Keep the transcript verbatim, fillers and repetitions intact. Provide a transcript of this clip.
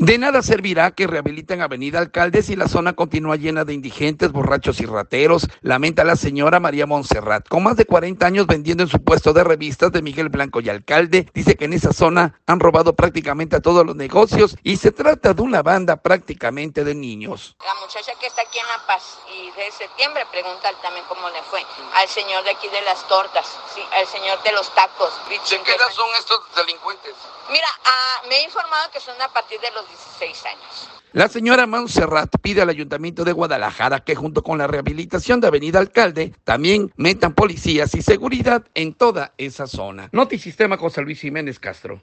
De nada servirá que rehabiliten Avenida Alcalde si la zona continúa llena de indigentes, borrachos y rateros, lamenta la señora María Montserrat. Con más de cuarenta años vendiendo en su puesto de revistas de Miguel Blanco y Alcalde, dice que en esa zona han robado prácticamente a todos los negocios y se trata de una banda prácticamente de niños. La muchacha que está aquí en La Paz y de septiembre pregunta también cómo le fue al señor de aquí de las tortas, sí, al señor de los tacos. ¿De qué edad son estos delincuentes? Mira, uh, me he informado que son a partir de los dieciséis años. La señora Montserrat pide al Ayuntamiento de Guadalajara que junto con la rehabilitación de Avenida Alcalde también metan policías y seguridad en toda esa zona. Notisistema José Luis Jiménez Castro.